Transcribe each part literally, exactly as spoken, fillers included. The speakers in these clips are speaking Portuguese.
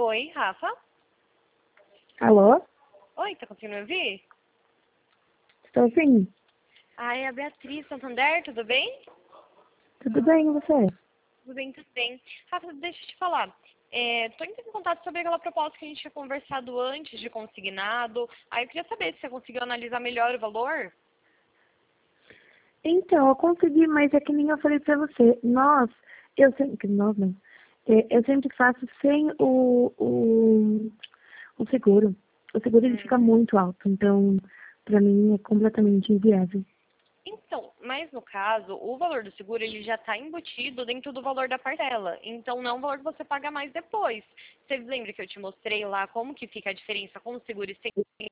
Oi, Rafa? Alô? Oi, tá conseguindo me ouvir? Estou sim. Ah, é a Beatriz Santander, tudo bem? Tudo bem, e você? Tudo bem, tudo bem. Rafa, deixa eu te falar. É, tô entrando em contato sobre aquela proposta que a gente tinha conversado antes de consignado. Aí eu queria saber se você conseguiu analisar melhor o valor. Então, eu consegui, mas é que nem eu falei pra você. Nós, eu sempre, nós não. É, eu sempre faço sem o, o, o seguro. O seguro ele fica Hum. muito alto, então pra mim é completamente inviável. Então, mas no caso, o valor do seguro ele já está embutido dentro do valor da parcela. Então não é um valor que você paga mais depois. Você lembra que eu te mostrei lá como que fica a diferença com o seguro e sem?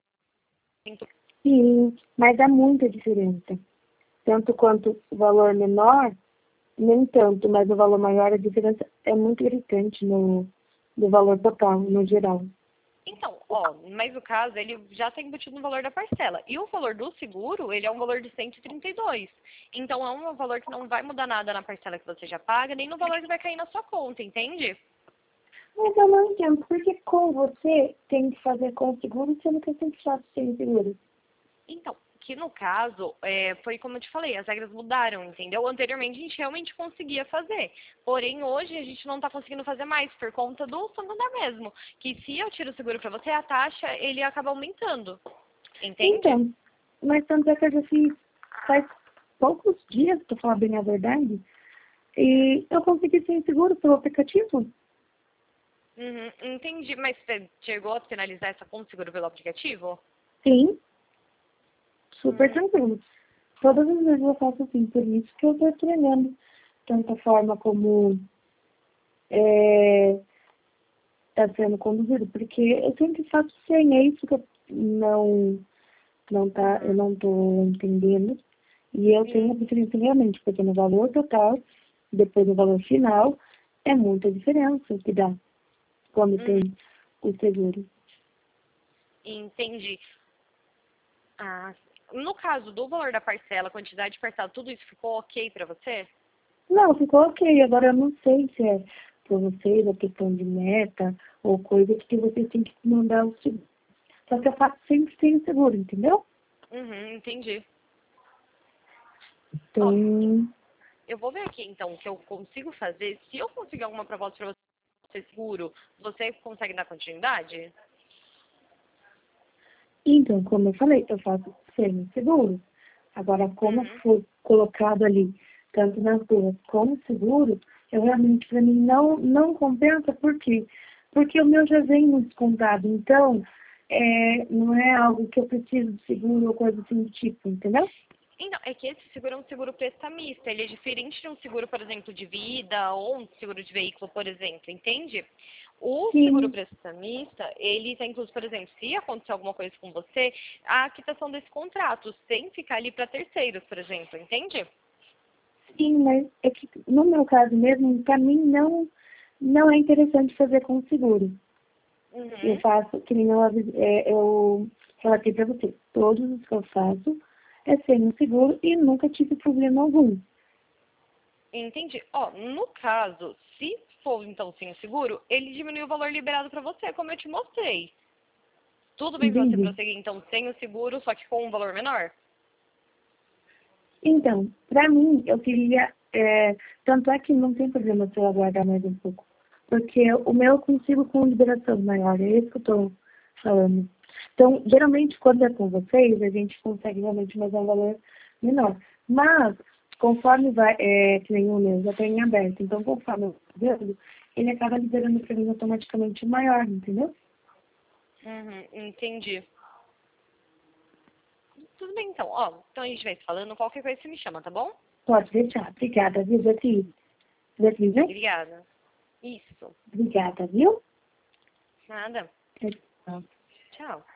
Sim, mas há muita diferença. Tanto quanto o valor menor, nem tanto, mas o valor maior, a diferença é muito gritante no, no valor total, no geral. Então, ó, mas no caso, ele já está embutido no valor da parcela. E o valor do seguro, ele é um valor de cento e trinta e dois. Então, é um valor que não vai mudar nada na parcela que você já paga, nem no valor que vai cair na sua conta, entende? Mas eu não entendo, porque com você tem que fazer com seguro, sendo que eu sempre faço sem seguro. Então, que no caso, é, foi como eu te falei, as regras mudaram, entendeu? Anteriormente a gente realmente conseguia fazer. Porém, hoje a gente não está conseguindo fazer mais por conta do Santander mesmo. Que se eu tiro o seguro para você, a taxa, ele acaba aumentando. Entende? Então, mas tanto é que eu já fiz faz poucos dias, pra falar bem a verdade, e eu consegui sem seguro pelo aplicativo. Uhum, entendi. Mas você chegou a finalizar essa conta de seguro pelo aplicativo? Sim, super Hum, tranquilo. Todas as vezes eu faço assim, por isso que eu estou treinando. Tanto a forma como é, está sendo conduzido, porque eu sempre faço sem, é isso que eu não, não tá, eu uhum. não estou entendendo. E eu tenho a Sim. preferência realmente, porque no valor total, depois no valor final, é muita diferença que dá quando Uhum, tem o seguro. entendi. Ah, no caso do valor da parcela, quantidade de parcela, tudo isso ficou ok para você? Não, ficou ok. Agora eu não sei se é para vocês a questão de meta ou coisa que vocês têm que mandar o seguro. Só que eu faço sempre sem o seguro, entendeu? Uhum, entendi. Ó, Então, eu vou ver aqui então o que eu consigo fazer. Se eu conseguir alguma proposta para você seguro, você consegue dar continuidade? então, como eu falei, eu faço sem o seguro. Agora, como Uhum. foi colocado ali, tanto nas duas como seguro, eu realmente, para mim, não, não compensa, por quê? Porque o meu já vem no descontado, então, é, não é algo que eu preciso de seguro ou coisa assim do tipo, entendeu? Então, é que esse seguro é um seguro prestamista. Ele é diferente de um seguro, por exemplo, de vida ou um seguro de veículo, por exemplo, entende? O seguro Sim, prestamista, ele está incluso, por exemplo, se acontecer alguma coisa com você, a quitação desse contrato, sem ficar ali para terceiros, por exemplo, entende? sim, mas é que no meu caso mesmo, para mim não, não é interessante fazer com seguro. Eu Uhum. faço, que nem eu, avis- é, eu relatei para você, todos os que eu faço é sem o seguro e nunca tive problema algum. Entendi. Ó, no caso, se for então sem o seguro, ele diminui o valor liberado para você, como eu te mostrei. Tudo bem para você Entendi. prosseguir então sem o seguro, só que com um valor menor? Então, para mim, eu queria, é, tanto é que não tem problema se eu aguardar mais um pouco, porque o meu eu consigo com liberação maior, é isso que eu estou falando. Então, geralmente, quando é com vocês, a gente consegue realmente mais um valor menor. Mas, conforme vai, é, que nem o meu já tem aberto, então conforme eu vou vendo, ele acaba liberando para mim automaticamente maior, entendeu? Uhum, entendi. Tudo bem então. Ó, então a gente vai se falando, qualquer coisa você me chama, tá bom? Pode deixar. Obrigada, viu, Beatriz? Beatriz, né? Obrigada. Isso. Obrigada, viu? Nada. Tchau. Tchau.